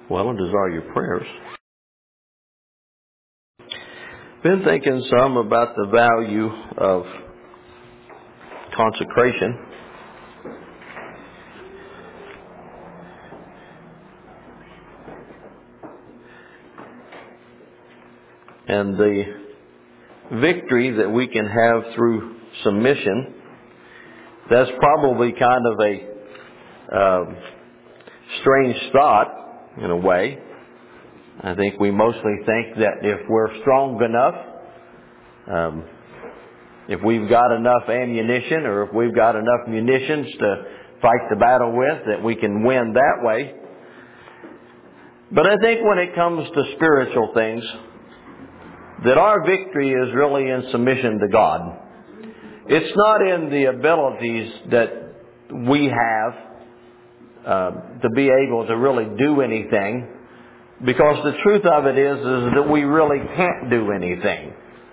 Well, and desire your prayers. Been thinking some about the value of consecration. And the victory that we can have through submission. That's probably kind of a strange thought in a way. I think we mostly think that if we're strong enough, if we've got enough ammunition or if we've got enough munitions to fight the battle with, that we can win that way. But I think when it comes to spiritual things, that our victory is really in submission to God. It's not in the abilities that we have to be able to really do anything, because the truth of it is that we really can't do anything.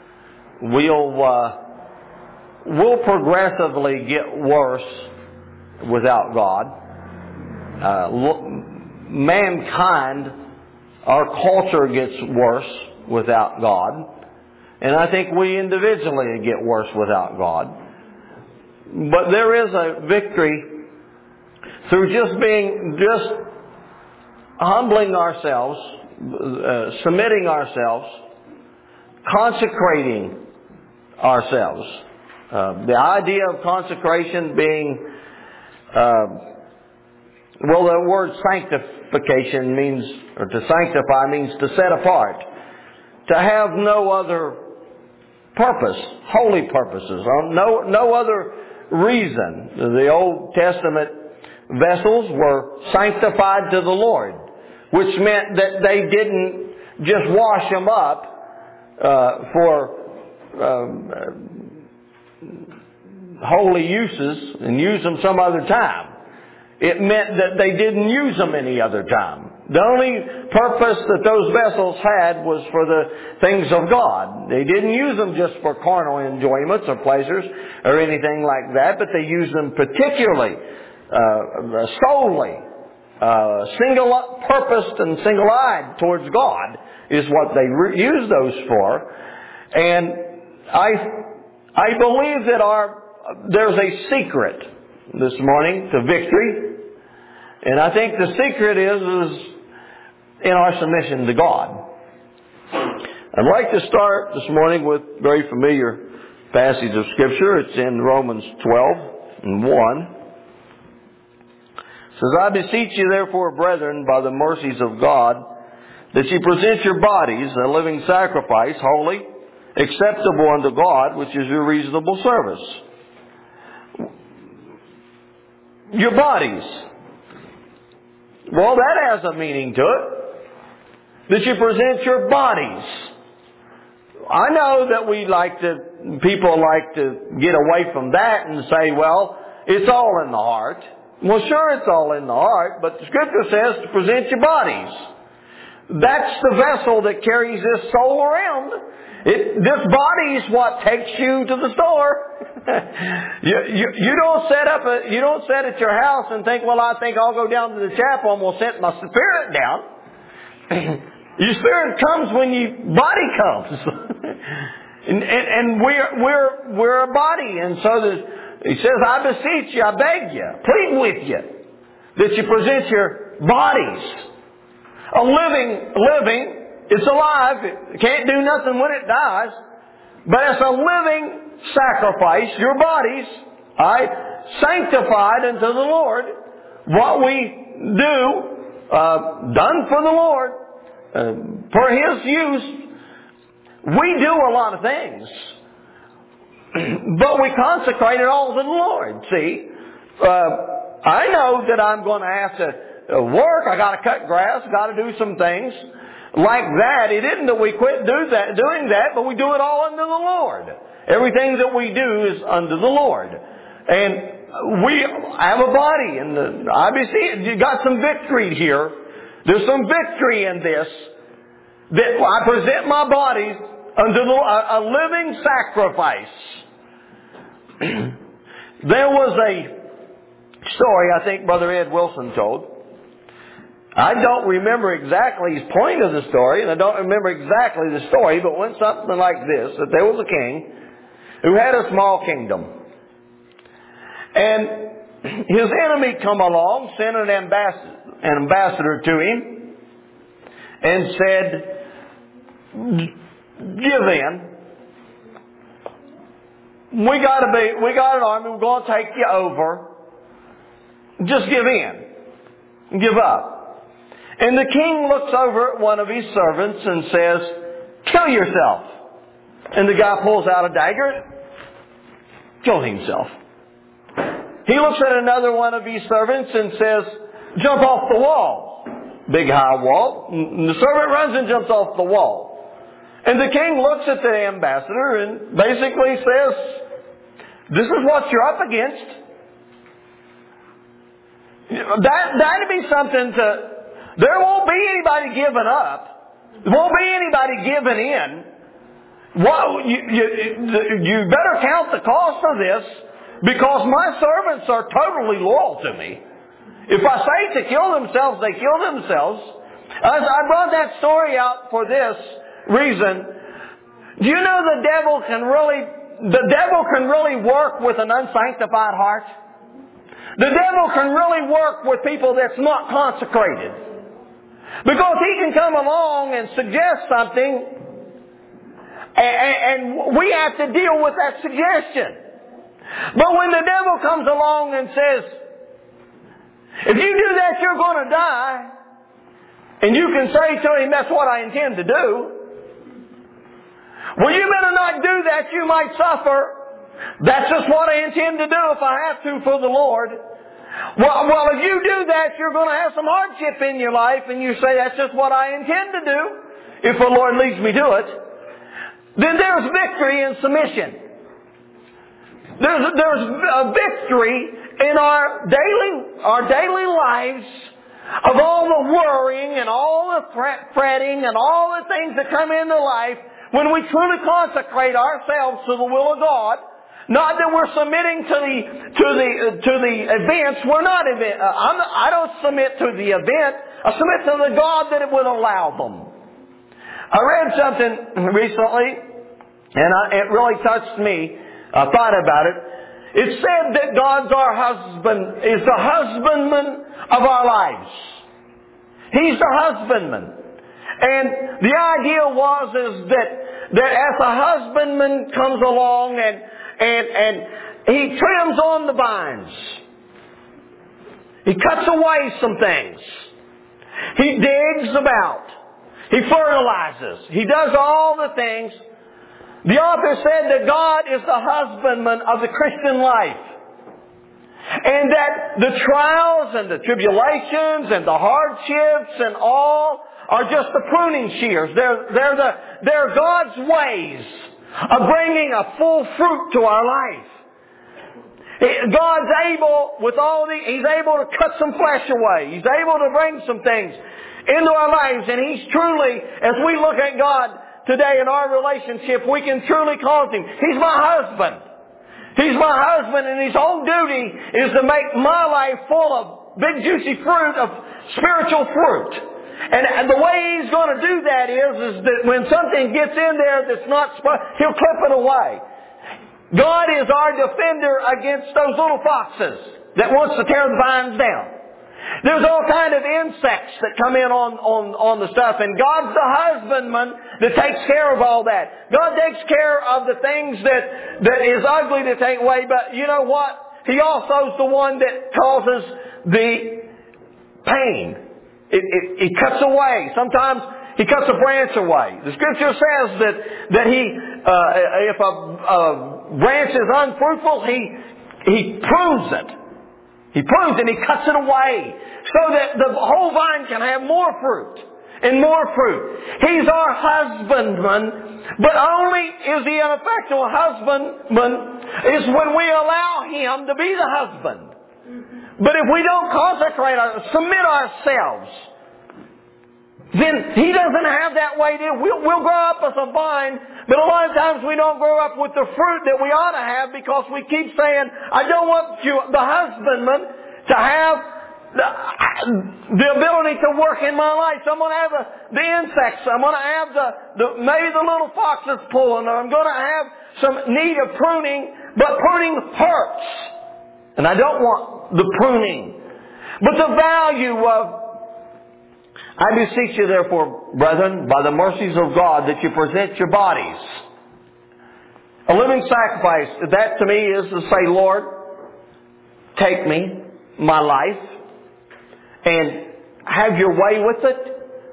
We'll progressively get worse without God. Mankind, our culture gets worse without God. And I think we individually get worse without God. But there is a victory through just humbling ourselves, submitting ourselves, consecrating ourselves. The idea of consecration being, the word sanctification means, or to sanctify means to set apart. To have no other purpose, holy purposes, no other reason. The Old Testament vessels were sanctified to the Lord, which meant that they didn't just wash them up for holy uses and use them some other time. It meant that they didn't use them any other time. The only purpose that those vessels had was for the things of God. They didn't use them just for carnal enjoyments or pleasures or anything like that, but they used them particularly, solely, single-purposed and single-eyed towards God is what they used those for. And I believe that there's a secret this morning to victory. And I think the secret is in our submission to God. I'd like to start this morning with a very familiar passage of Scripture. It's in Romans 12:1. It says, I beseech you therefore, brethren, by the mercies of God, that ye present your bodies a living sacrifice, holy, acceptable unto God, which is your reasonable service. Your bodies. Well, that has a meaning to it. That you present your bodies. I know that people like to get away from that and say, well, it's all in the heart. Well, sure, it's all in the heart, but the Scripture says to present your bodies. That's the vessel that carries this soul around. This body is what takes you to the store. You don't sit at your house and think, well, I think I'll go down to the chapel and we'll set my spirit down. Your spirit comes when your body comes. and we're a body. And so he says, I beseech you, I beg you, plead with you, that you present your bodies. A living, it's alive. It can't do nothing when it dies. But it's a living sacrifice. Your bodies, sanctified unto the Lord. What we do, done for the Lord, for His use. We do a lot of things. But we consecrate it all to the Lord. See, I know that I'm going to have to work. I got to cut grass. Got to do some things like that. It isn't that we quit doing that, but we do it all unto the Lord. Everything that we do is unto the Lord. And we have a body, and obviously you got some victory here. There's some victory in this. That I present my body unto a living sacrifice. There was a story I think Brother Ed Wilson told. I don't remember exactly his point of the story, and I don't remember exactly the story, but it went something like this, that there was a king who had a small kingdom. And his enemy come along, sent an ambassador to him, and said, give in. We got an army, we're going to take you over. Just give in. Give up. And the king looks over at one of his servants and says, kill yourself. And the guy pulls out a dagger, killed himself. He looks at another one of his servants and says, jump off the wall. Big high wall. And the servant runs and jumps off the wall. And the king looks at the ambassador and basically says, this is what you're up against. That'd be something to... There won't be anybody giving up. There won't be anybody giving in. Well, you better count the cost of this, because my servants are totally loyal to me. If I say to kill themselves, they kill themselves. I brought that story out for this reason. Do you know the devil can really work with an unsanctified heart? The devil can really work with people that's not consecrated. Because he can come along and suggest something, and we have to deal with that suggestion. But when the devil comes along and says, if you do that, you're going to die, and you can say to him, that's what I intend to do. Well, you better not do that, you might suffer. That's just what I intend to do if I have to for the Lord. Well, if you do that, you're going to have some hardship in your life, and you say, that's just what I intend to do, if the Lord leads me to it. Then there's victory in submission. There's a victory in our daily lives of all the worrying and all the fretting and all the things that come into life when we truly consecrate ourselves to the will of God. Not that we're submitting to the events. We're not event. I don't submit to the event. I submit to the God that it would allow them. I read something recently, and it really touched me. I thought about it. It said that God's our husband, is the husbandman of our lives. He's the husbandman. And the idea is that as a husbandman comes along and he trims on the vines. He cuts away some things. He digs about. He fertilizes. He does all the things. The author said that God is the husbandman of the Christian life. And that the trials and the tribulations and the hardships and all are just the pruning shears. They're God's ways of bringing a full fruit to our life. God's able, He's able to cut some flesh away. He's able to bring some things into our lives. And He's truly, as we look at God today in our relationship, we can truly call Him, He's my husband. He's my husband, and His whole duty is to make my life full of big juicy fruit, of spiritual fruit. And the way He's going to do that is that when something gets in there that's not supposed, He'll clip it away. God is our defender against those little foxes that wants to tear the vines down. There's all kind of insects that come in on the stuff, and God's the husbandman that takes care of all that. God takes care of the things that is ugly to take away, but you know what? He also is the one that causes the pain. He cuts away. Sometimes He cuts a branch away. The Scripture says that if a branch is unfruitful, He prunes it. He prunes it and He cuts it away so that the whole vine can have more fruit and more fruit. He's our husbandman, but only is He an effectual husbandman is when we allow Him to be the husband. But if we don't consecrate, submit ourselves, then He doesn't have that way to. We'll grow up as a vine, but a lot of times we don't grow up with the fruit that we ought to have because we keep saying, I don't want you, the husbandman, to have the ability to work in my life. So I'm going to have the insects. I'm going to have maybe the little fox that's pulling. Or I'm going to have some need of pruning. But pruning hurts. And I don't want the pruning. But the value of, I beseech you therefore, brethren, by the mercies of God, that you present your bodies a living sacrifice. That to me is to say, Lord, take me, my life, and have your way with it.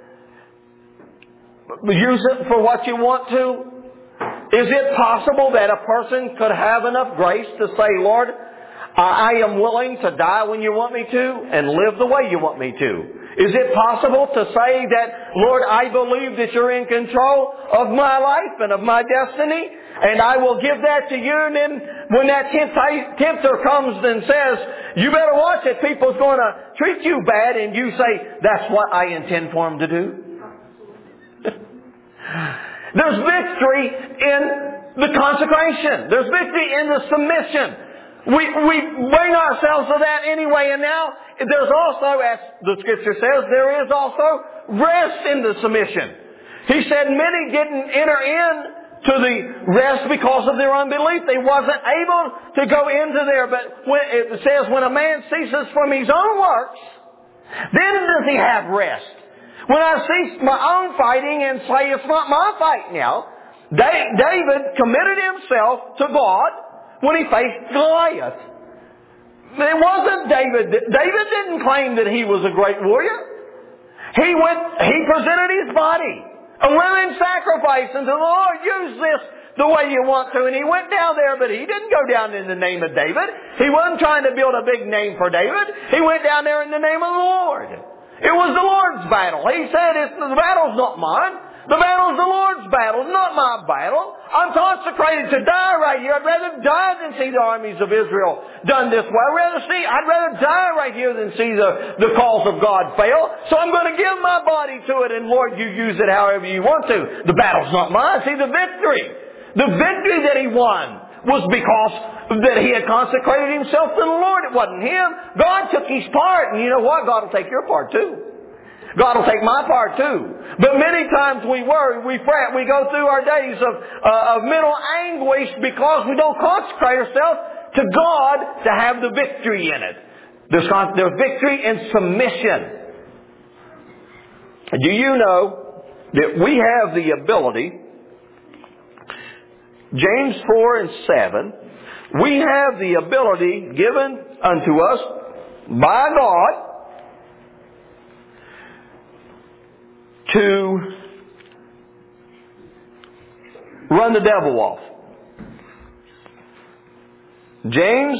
Use it for what you want to. Is it possible that a person could have enough grace to say, Lord, I am willing to die when you want me to and live the way you want me to? Is it possible to say that, Lord, I believe that you're in control of my life and of my destiny, and I will give that to you, and then when that tempter comes and says, you better watch it, people's going to treat you bad, and you say, that's what I intend for them to do? There's victory in the consecration. There's victory in the submission. We bring ourselves to that anyway, and now there's also, as the Scripture says, there is also rest in the submission. He said many didn't enter in to the rest because of their unbelief. They wasn't able to go into there. But when it says when a man ceases from his own works, then does he have rest. When I cease my own fighting and say it's not my fight now, David committed himself to God when he faced Goliath. It wasn't David. David didn't claim that he was a great warrior. He presented his body, a living sacrifice unto the Lord. Use this the way you want to. And he went down there, but he didn't go down in the name of David. He wasn't trying to build a big name for David. He went down there in the name of the Lord. It was the Lord's battle. He said, the battle's not mine. The battle's the Lord's battle, not my battle. I'm consecrated to die right here. I'd rather die than see the armies of Israel done this way. I'd rather die right here than see the cause of God fail. So I'm going to give my body to it, and Lord, you use it however you want to. The battle's not mine. See, the victory that he won was because that he had consecrated himself to the Lord. It wasn't him. God took his part. And you know what? God will take your part too. God will take my part too. But many times we worry, we fret, we go through our days of mental anguish because we don't consecrate ourselves to God to have the victory in it. There's victory in submission. Do you know that we have the ability, James 4 and 7, we have the ability given unto us by God to run the devil off. James,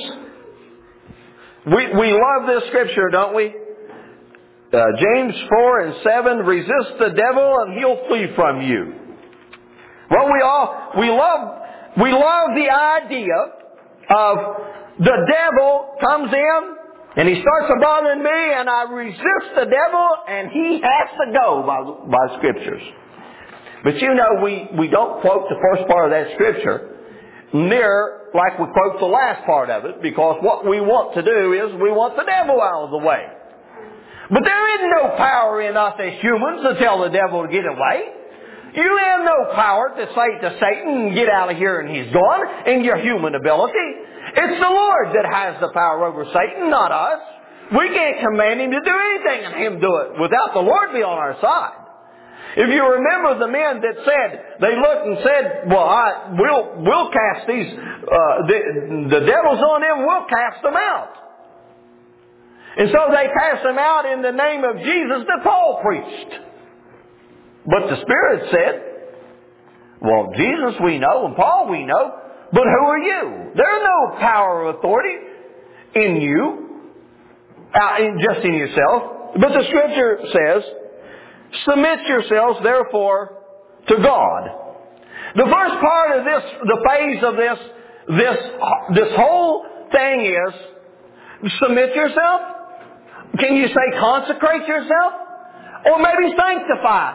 we love this scripture, don't we? James 4 and 7, resist the devil and he'll flee from you. Well, we love the idea of the devil comes in and he starts bothering me, and I resist the devil, and he has to go by Scriptures. But you know, we don't quote the first part of that Scripture near like we quote the last part of it, because what we want to do is we want the devil out of the way. But there is no power in us as humans to tell the devil to get away. You have no power to say to Satan, get out of here and he's gone, in your human ability. It's the Lord that has the power over Satan, not us. We can't command him to do anything and him do it without the Lord be on our side. If you remember the men that said, they looked and said, well, we'll cast these, the devils on them, we'll cast them out. And so they cast them out in the name of Jesus that Paul preached. But the Spirit said, well, Jesus we know and Paul we know, but who are you? There's no power or authority in you, just in yourself. But the Scripture says, submit yourselves therefore to God. The first part of this, the phase of this whole thing is, submit yourself. Can you say consecrate yourself? Or maybe sanctify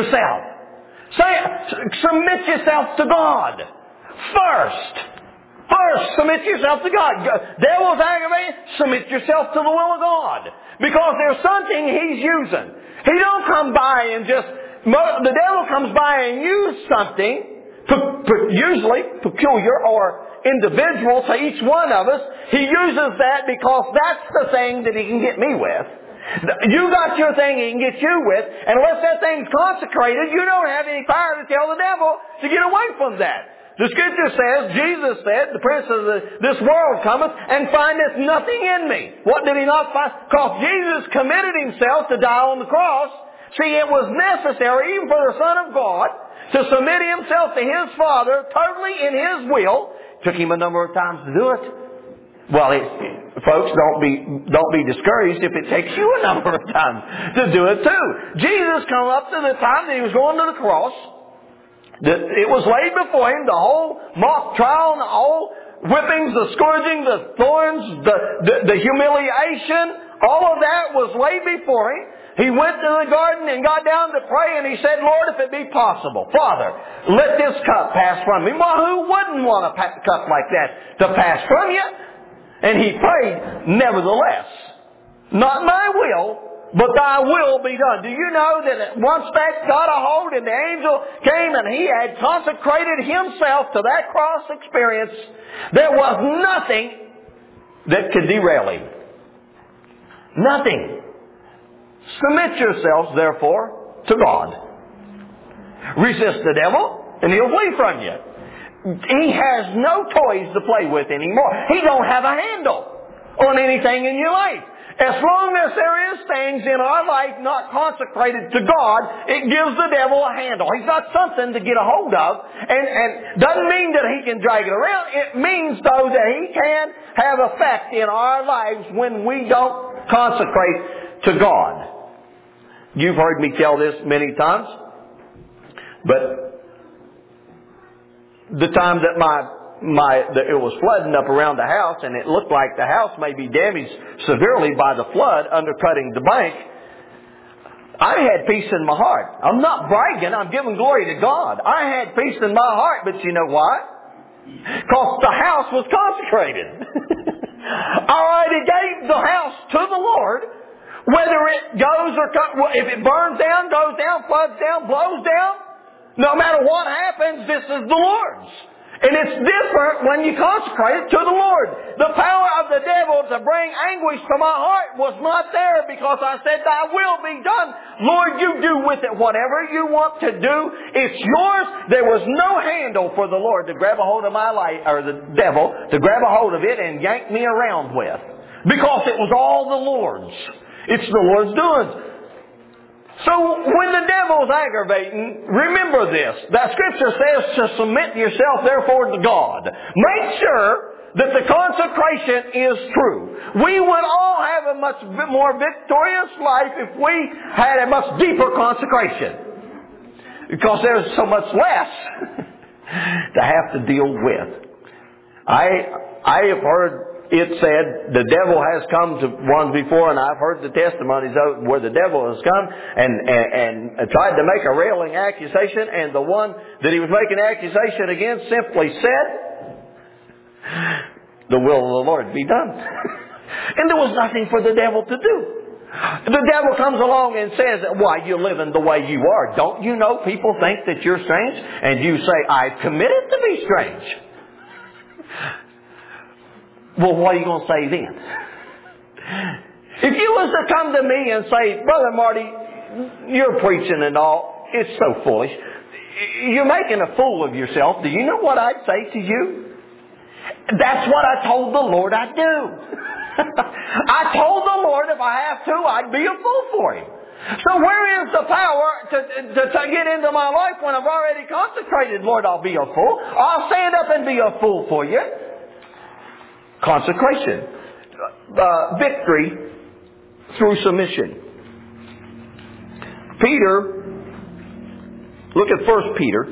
yourself. Say, submit yourself to God first. First, submit yourself to God. Devil's aggravating, submit yourself to the will of God. Because there's something He's using. He don't come by and just, the devil comes by and use something, usually peculiar or individual to each one of us. He uses that because that's the thing that he can get me with. You got your thing he can get you with, and unless that thing's consecrated, you don't have any power to tell the devil to get away from that. The Scripture says, Jesus said, the prince of this world cometh and findeth nothing in me. What did He not find? Because Jesus committed Himself to die on the cross. See, it was necessary, even for the Son of God, to submit Himself to His Father totally in His will. It took Him a number of times to do it. Well, folks, don't be discouraged if it takes you a number of times to do it too. Jesus come up to the time that He was going to the cross. It was laid before Him, the whole mock trial, the whole whippings, the scourging, the thorns, the humiliation, all of that was laid before Him. He went to the garden and got down to pray, and He said, Lord, if it be possible, Father, let this cup pass from me. Well, who wouldn't want a cup like that to pass from you? And He prayed, nevertheless, not my will, but Thy will be done. Do you know that once that got a hold and the angel came and he had consecrated himself to that cross experience, there was nothing that could derail Him. Nothing. Submit yourselves, therefore, to God. Resist the devil, and he'll flee from you. He has no toys to play with anymore. He don't have a handle on anything in your life. As long as there is things in our life not consecrated to God, it gives the devil a handle. He's got something to get a hold of, and doesn't mean that he can drag it around. It means, though, that he can have effect in our lives when we don't consecrate to God. You've heard me tell this many times, but the time that it was flooding up around the house, and it looked like the house may be damaged severely by the flood, undercutting the bank, I had peace in my heart. I'm not bragging, I'm giving glory to God. I had peace in my heart, but you know why? Because the house was consecrated. I already gave the house to the Lord. Whether it goes or if it burns down, goes down, floods down, blows down, no matter what happens, this is the Lord's. And it's different when you consecrate it to the Lord. The power of the devil to bring anguish to my heart was not there because I said, Thy will be done. Lord, you do with it whatever you want to do. It's yours. There was no handle for the Lord to grab a hold of my life, or the devil to grab a hold of it and yank me around with. Because it was all the Lord's. It's the Lord's doing. So when the devil's aggravating, remember this. That Scripture says to submit yourself therefore to God. Make sure that the consecration is true. We would all have a much more victorious life if we had a much deeper consecration. Because there's so much less to have to deal with. I have heard it said the devil has come to ones before, and I've heard the testimonies of where the devil has come and tried to make a railing accusation, and the one that he was making accusation against simply said, the will of the Lord be done. And there was nothing for the devil to do. The devil comes along and says, why, you're living the way you are. Don't you know people think that you're strange? And you say, I've committed to be strange. Well, what are you going to say then? If you was to come to me and say, Brother Marty, you're preaching and all, it's so foolish. You're making a fool of yourself. Do you know what I'd say to you? That's what I told the Lord I'd do. I told the Lord if I have to, I'd be a fool for Him. So where is the power to get into my life when I've already consecrated? Lord, I'll be a fool. I'll stand up and be a fool for you. Consecration. Victory through submission. Peter, look at 1 Peter.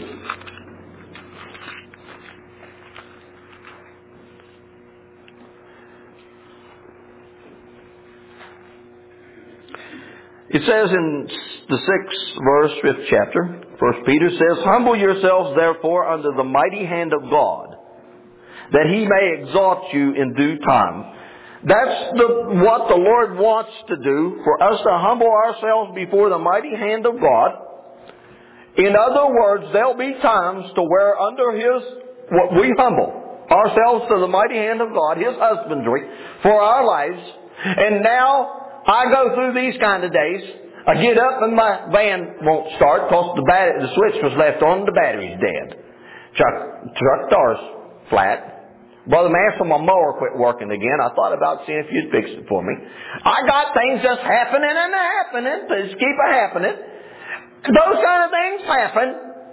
It says in the 6th verse, 5th chapter, 1 Peter says, Humble yourselves therefore under the mighty hand of God, that He may exalt you in due time. That's what the Lord wants to do, for us to humble ourselves before the mighty hand of God. In other words, there'll be times to where under we humble ourselves to the mighty hand of God, His husbandry, for our lives. And now, I go through these kind of days. I get up and my van won't start because the switch was left on and the battery's dead. Truck door's flat. Brother Mansell, my mower quit working again. I thought about seeing if you'd fix it for me. I got things just happening and happening. Just keep happening. Those kind of things happen.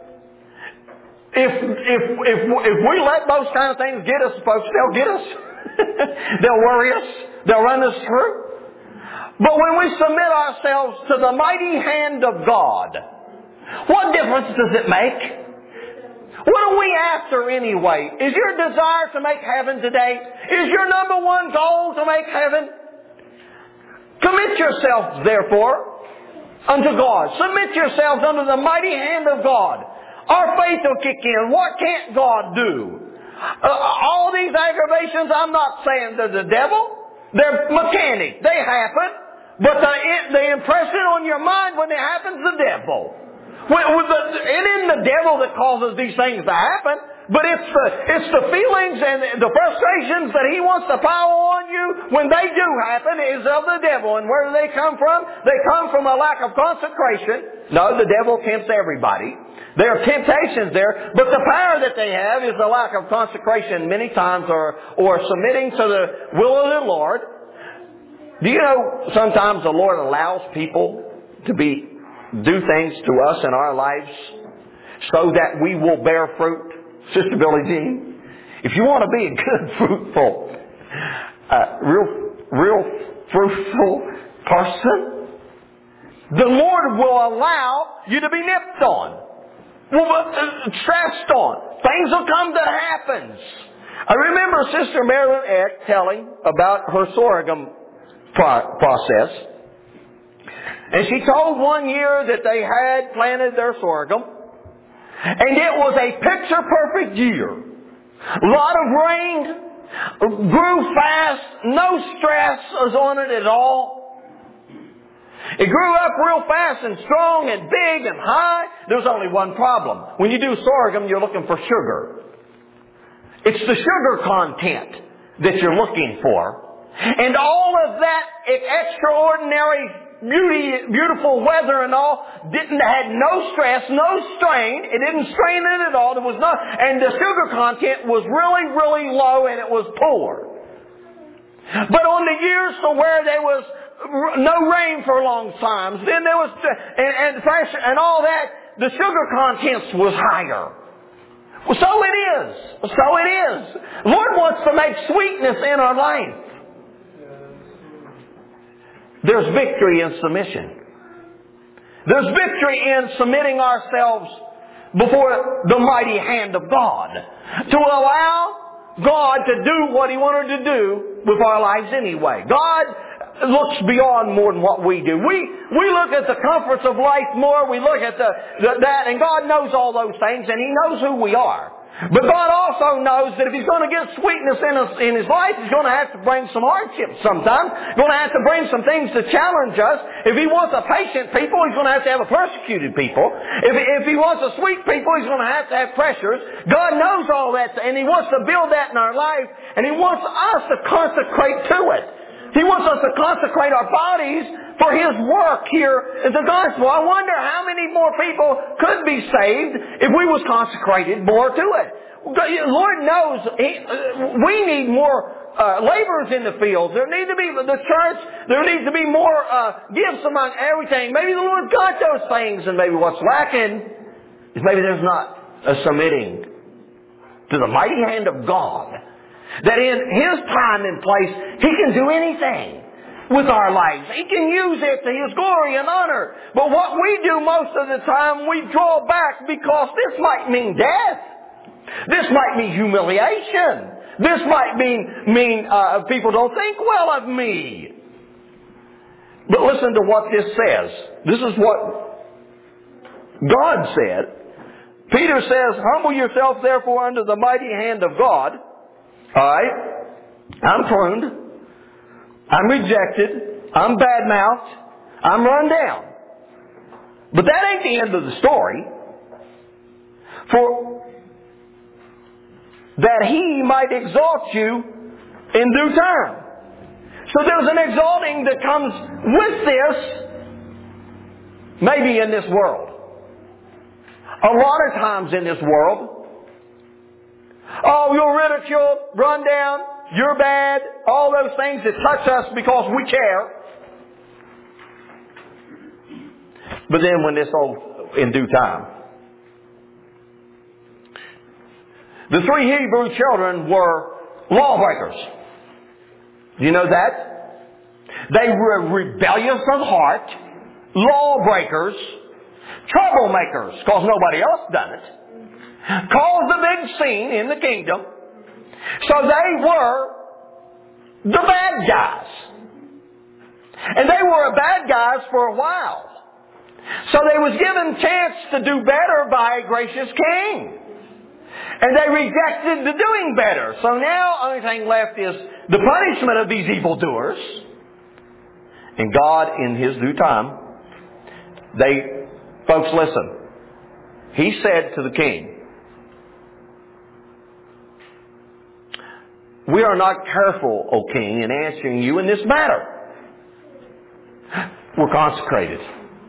If we let those kind of things get us, folks, they'll get us. They'll worry us. They'll run us through. But when we submit ourselves to the mighty hand of God, what difference does it make? What are we after anyway? Is your desire to make heaven today? Is your number one goal to make heaven? Commit yourselves, therefore, unto God. Submit yourselves under the mighty hand of God. Our faith will kick in. What can't God do? All these aggravations, I'm not saying they're the devil. They're mechanic. They happen. But the impression on your mind when it happens, the devil. It isn't the devil that causes these things to happen, but it's the feelings and the frustrations that he wants to pile on you when they do happen is of the devil. And where do they come from? They come from a lack of consecration. No, the devil tempts everybody. There are temptations there, but the power that they have is the lack of consecration many times or submitting to the will of the Lord. Do you know sometimes the Lord allows people to do things to us in our lives so that we will bear fruit? Sister Billie Jean, if you want to be a good, fruitful, real fruitful person, the Lord will allow you to be nipped on, stressed on. Things will come that happens. I remember Sister Marilyn Eck telling about her sorghum process. And she told one year that they had planted their sorghum. And it was a picture-perfect year. A lot of rain, grew fast, no stress was on it at all. It grew up real fast and strong and big and high. There was only one problem. When you do sorghum, you're looking for sugar. It's the sugar content that you're looking for. And all of that extraordinary beautiful weather and all had no stress, no strain. It didn't strain it at all. There was no, and the sugar content was really, really low, and it was poor. But on the years to where there was no rain for long times, then there was and pressure and all that, the sugar contents was higher. Well, so it is. So it is. The Lord wants to make sweetness in our life. There's victory in submission. There's victory in submitting ourselves before the mighty hand of God. To allow God to do what He wanted to do with our lives anyway. God looks beyond more than what we do. We look at the comforts of life more. We look at that, and God knows all those things, and He knows who we are. But God also knows that if He's going to get sweetness in His life, He's going to have to bring some hardships sometimes. He's going to have to bring some things to challenge us. If He wants a patient people, He's going to have a persecuted people. If He wants a sweet people, He's going to have pressures. God knows all that, and He wants to build that in our life, and He wants us to consecrate to it. He wants us to consecrate our bodies for His work here in the gospel. I wonder how many more people could be saved if we was consecrated more to it. The Lord knows we need more laborers in the fields. There needs to be the church. There needs to be more gifts among everything. Maybe the Lord got those things, and maybe what's lacking is maybe there's not a submitting to the mighty hand of God. That in His time and place, He can do anything with our lives. He can use it to His glory and honor. But what we do most of the time, we draw back because this might mean death. This might mean humiliation. This might mean people don't think well of me. But listen to what this says. This is what God said. Peter says, "Humble yourself therefore under the mighty hand of God, Alright? I'm pruned. I'm rejected. I'm bad-mouthed. I'm run down. But that ain't the end of the story. For that He might exalt you in due time. So there's an exalting that comes with this, maybe in this world. A lot of times in this world, oh, you're ridiculed, run down, you're bad, all those things that touch us because we care. But then when this all in due time. The 3 Hebrew children were lawbreakers. Do you know that? They were rebellious of heart, lawbreakers, troublemakers, because nobody else done it. Caused the big scene in the kingdom. So they were the bad guys. And they were bad guys for a while. So they was given chance to do better by a gracious king. And they rejected the doing better. So now only thing left is the punishment of these evildoers. And God, in His due time, folks, listen. He said to the king, we are not careful, O king, in answering you in this matter. We're consecrated.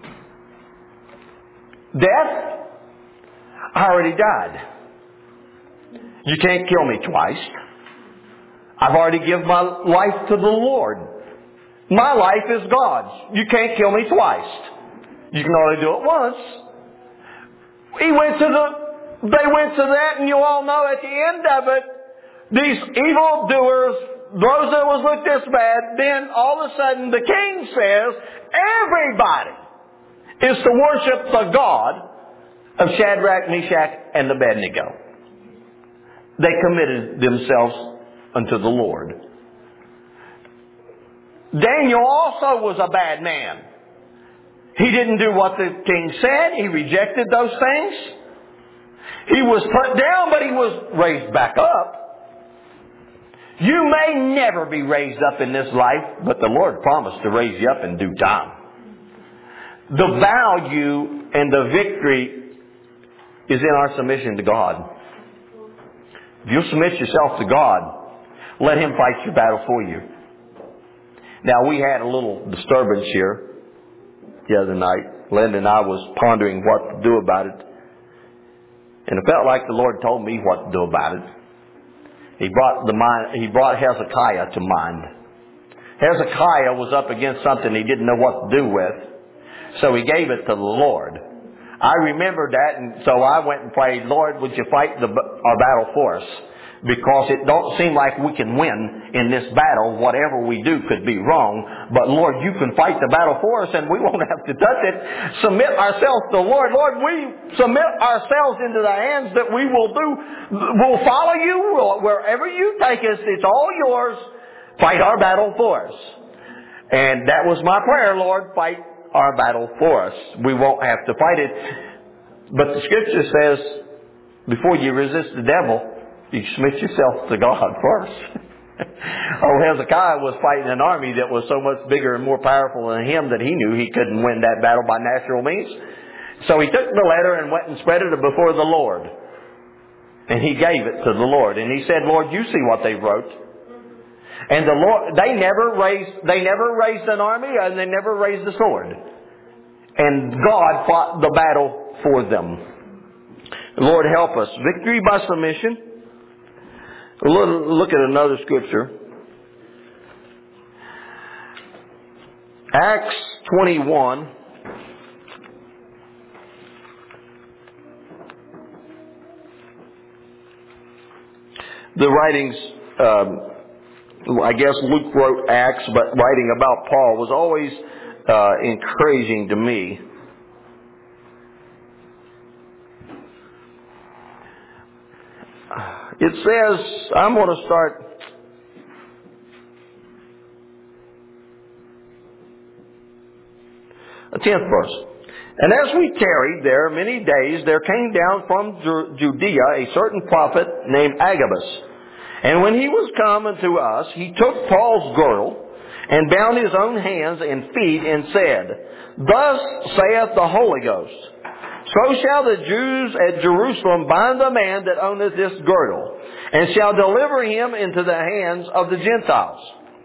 Death, I already died. You can't kill me twice. I've already given my life to the Lord. My life is God's. You can't kill me twice. You can only do it once. They went to that, and you all know at the end of it, these evildoers, those that was looked this bad, then all of a sudden the king says, everybody is to worship the God of Shadrach, Meshach, and Abednego. They committed themselves unto the Lord. Daniel also was a bad man. He didn't do what the king said. He rejected those things. He was put down, but he was raised back up. You may never be raised up in this life, but the Lord promised to raise you up in due time. The value and the victory is in our submission to God. If you submit yourself to God, let Him fight your battle for you. Now, we had a little disturbance here the other night. Linda and I was pondering what to do about it. And it felt like the Lord told me what to do about it. He brought Hezekiah to mind. Hezekiah was up against something he didn't know what to do with. So he gave it to the Lord. I remembered that, and so I went and prayed, Lord, would you fight our battle for us? Because it don't seem like we can win in this battle. Whatever we do could be wrong. But Lord, you can fight the battle for us, and we won't have to touch it. Submit ourselves to the Lord. Lord, we submit ourselves into the hands that we'll follow you wherever you take us. It's all yours. Fight our battle for us. And that was my prayer, Lord, fight our battle for us. We won't have to fight it. But the Scripture says, before you resist the devil, you submit yourself to God first. Hezekiah was fighting an army that was so much bigger and more powerful than him that he knew he couldn't win that battle by natural means. So he took the letter and went and spread it before the Lord. And he gave it to the Lord. And he said, Lord, you see what they wrote. And the Lord, they never raised an army, and they never raised a sword. And God fought the battle for them. Lord, help us. Victory by submission. Look at another scripture. Acts 21. The writings, I guess Luke wrote Acts, but writing about Paul was always encouraging to me. It says, I'm going to start the 10th verse. And as we tarried there many days, there came down from Judea a certain prophet named Agabus. And when he was come unto us, he took Paul's girdle, and bound his own hands and feet, and said, Thus saith the Holy Ghost, So shall the Jews at Jerusalem bind the man that owneth this girdle, and shall deliver him into the hands of the Gentiles.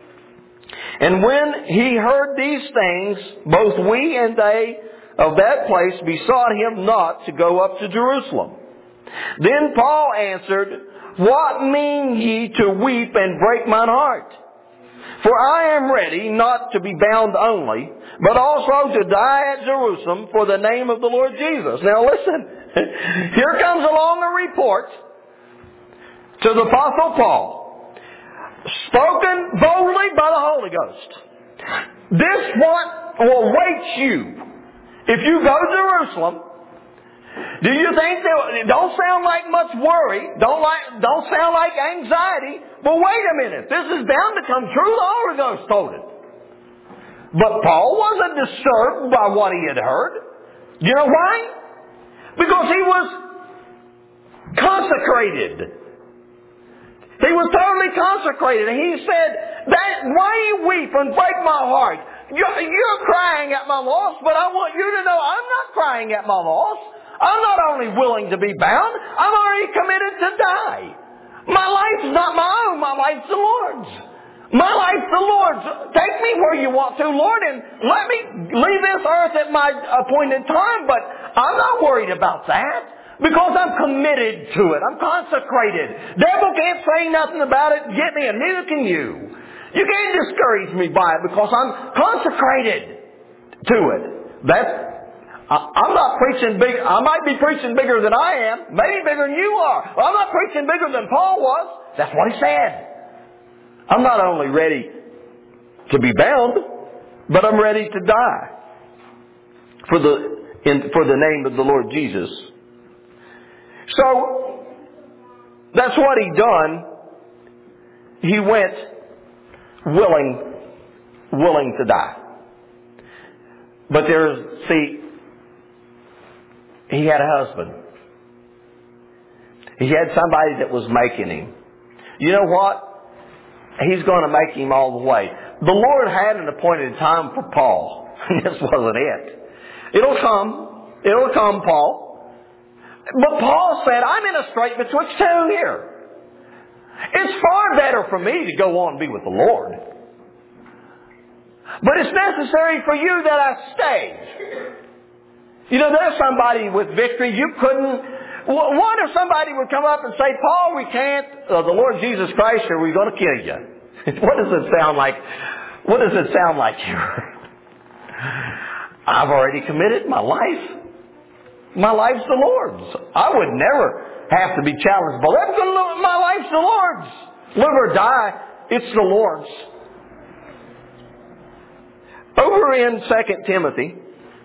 And when he heard these things, both we and they of that place besought him not to go up to Jerusalem. Then Paul answered, What mean ye to weep and break mine heart? For I am ready not to be bound only, but also to die at Jerusalem for the name of the Lord Jesus. Now listen, here comes along a report to the Apostle Paul, spoken boldly by the Holy Ghost. This what will await you if you go to Jerusalem. Do you think that don't sound like much worry, don't sound like anxiety, but wait a minute, this is bound to come true. The Holy Ghost told it. But Paul wasn't disturbed by what he had heard. You know why? Because he was consecrated. He was totally consecrated. And he said, why do you weep and break my heart? You're crying at my loss, but I want you to know I'm not crying at my loss. I'm not only willing to be bound, I'm already committed to die. My life's not my own, my life's the Lord's. My life's the Lord's. Take me where you want to, Lord, and let me leave this earth at my appointed time, but I'm not worried about that because I'm committed to it. I'm consecrated. Devil can't say nothing about it, get me, and neither can you. You can't discourage me by it because I'm consecrated to it. I'm not preaching big. I might be preaching bigger than I am. Maybe bigger than you are. Well, I'm not preaching bigger than Paul was. That's what he said. I'm not only ready to be bound, but I'm ready to die for the name of the Lord Jesus. So that's what he done. He went willing to die. But he had a husband. He had somebody that was making him. You know what? He's going to make him all the way. The Lord had an appointed time for Paul. This wasn't it. It'll come, Paul. But Paul said, I'm in a strait betwixt two here. It's far better for me to go on and be with the Lord. But it's necessary for you that I stay. You know, there's somebody with victory you couldn't... What if somebody would come up and say, Paul, we can't, the Lord Jesus Christ, or we're going to kill you? What does it sound like? What does it sound like here? I've already committed my life. My life's the Lord's. I would never have to be challenged by that because my life's the Lord's. Live or die, it's the Lord's. Over in 2 Timothy,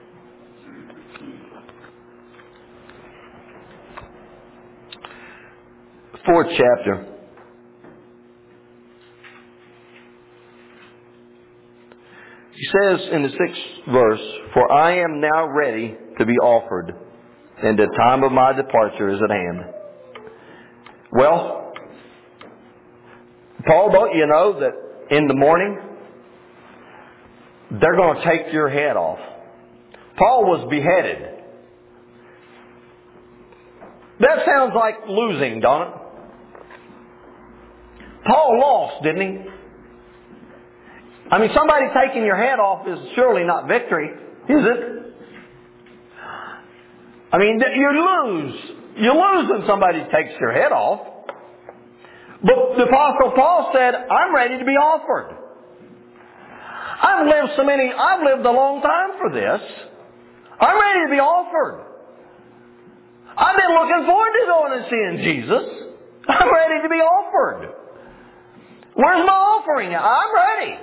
4th chapter. He says in the 6th verse, For I am now ready to be offered, and the time of my departure is at hand. Well, Paul, don't you know that in the morning, they're going to take your head off. Paul was beheaded. That sounds like losing, don't it? Paul lost, didn't he? I mean, somebody taking your head off is surely not victory, is it? I mean, you lose. You lose when somebody takes your head off. But the Apostle Paul said, I'm ready to be offered. I've lived a long time for this. I'm ready to be offered. I've been looking forward to going and seeing Jesus. I'm ready to be offered. Where's my offering? I'm ready.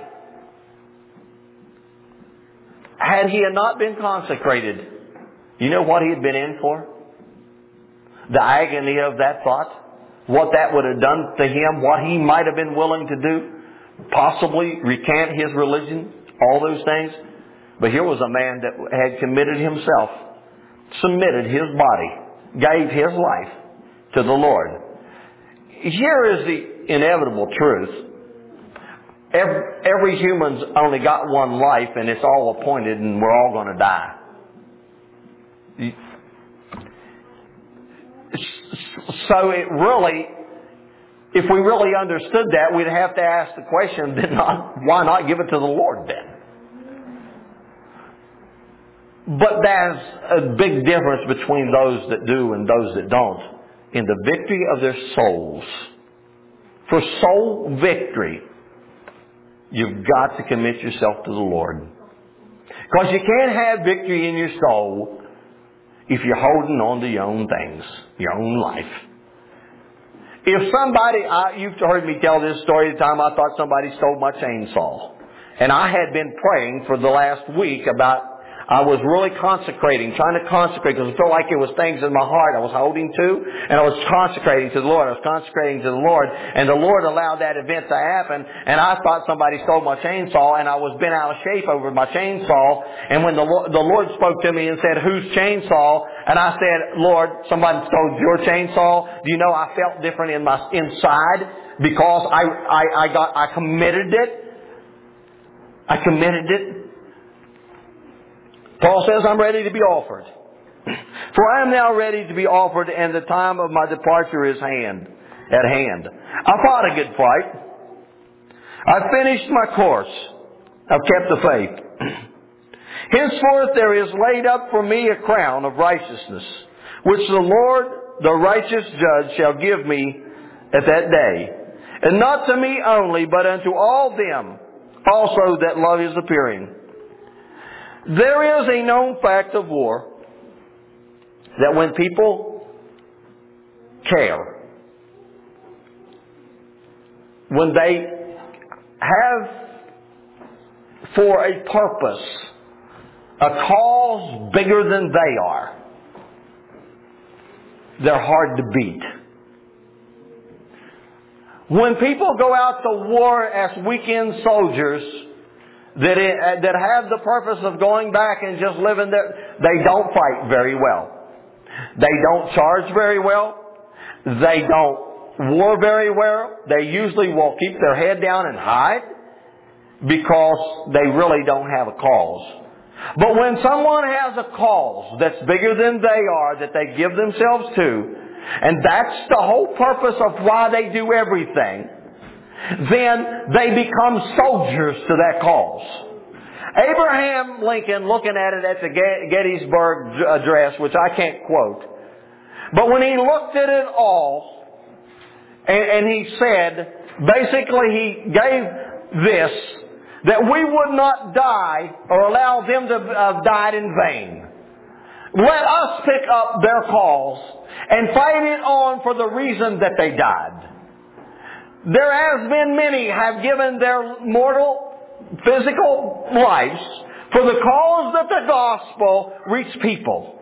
Had he not been consecrated, you know what he had been in for? The agony of that thought. What that would have done to him. What he might have been willing to do. Possibly recant his religion. All those things. But here was a man that had committed himself. Submitted his body. Gave his life to the Lord. Here is inevitable truth. Every human's only got one life, and it's all appointed, and we're all going to die. So it really, if we really understood that, we'd have to ask the question, then why not give it to the Lord then? But there's a big difference between those that do and those that don't in the victory of their souls. For soul victory, you've got to commit yourself to the Lord. Because you can't have victory in your soul if you're holding on to your own things, your own life. If somebody, you've heard me tell this story the time I thought somebody stole my chainsaw. And I had been praying for the last week about, I was really consecrating, trying to consecrate, because I felt like it was things in my heart I was holding to, and I was consecrating to the Lord. I was consecrating to the Lord, and the Lord allowed that event to happen, and I thought somebody stole my chainsaw, and I was bent out of shape over my chainsaw, and when the Lord spoke to me and said, "Whose chainsaw?" And I said, "Lord, somebody stole your chainsaw." Do you know I felt different in my inside because I committed it. I committed it. Paul says, I'm ready to be offered. For I am now ready to be offered, and the time of my departure is at hand. I fought a good fight. I've finished my course. I've kept the faith. Henceforth there is laid up for me a crown of righteousness, which the Lord, the righteous judge, shall give me at that day. And not to me only, but unto all them also that love His appearing. There is a known fact of war that when people care, when they have for a purpose a cause bigger than they are, they're hard to beat. When people go out to war as weekend soldiers that have the purpose of going back and just living there, they don't fight very well. They don't charge very well. They don't war very well. They usually will keep their head down and hide because they really don't have a cause. But when someone has a cause that's bigger than they are, that they give themselves to, and that's the whole purpose of why they do everything, then they become soldiers to that cause. Abraham Lincoln, looking at it at the Gettysburg Address, which I can't quote, but when he looked at it all, and he said, basically he gave this, that we would not die or allow them to have died in vain. Let us pick up their cause and fight it on for the reason that they died. There has been many have given their mortal, physical lives for the cause that the gospel reach people.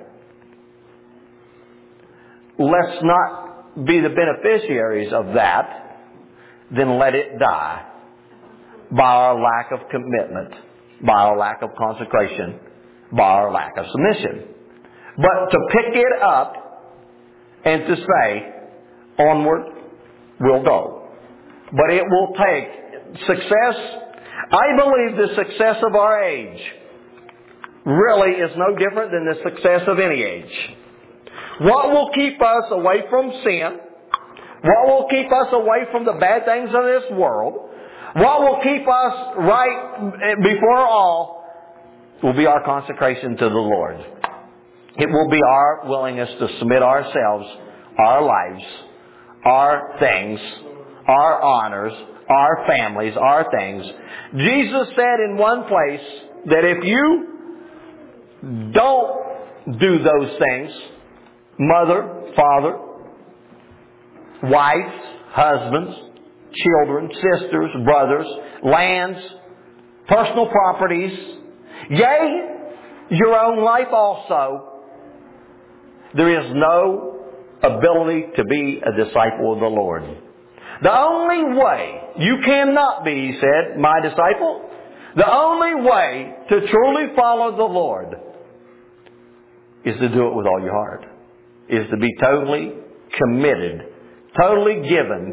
Let's not be the beneficiaries of that, then let it die by our lack of commitment, by our lack of consecration, by our lack of submission. But to pick it up and to say, onward, we'll go. But it will take success. I believe the success of our age really is no different than the success of any age. What will keep us away from sin? What will keep us away from the bad things of this world? What will keep us right before all will be our consecration to the Lord. It will be our willingness to submit ourselves, our lives, our things, our honors, our families, our things. Jesus said in one place that if you don't do those things, mother, father, wife, husbands, children, sisters, brothers, lands, personal properties, yea, your own life also, there is no ability to be a disciple of the Lord. The only way you cannot be, he said, my disciple, the only way to truly follow the Lord is to do it with all your heart, is to be totally committed, totally given,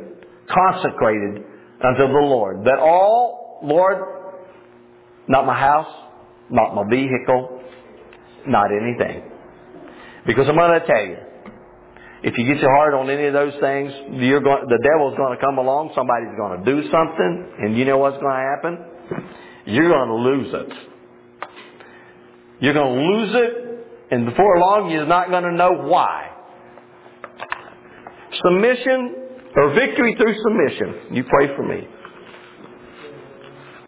consecrated unto the Lord. That all, Lord, not my house, not my vehicle, not anything. Because I'm going to tell you, if you get your heart on any of those things, the devil's going to come along, somebody's going to do something, and you know what's going to happen? You're going to lose it. You're going to lose it, and before long you're not going to know why. Submission, or victory through submission. You pray for me.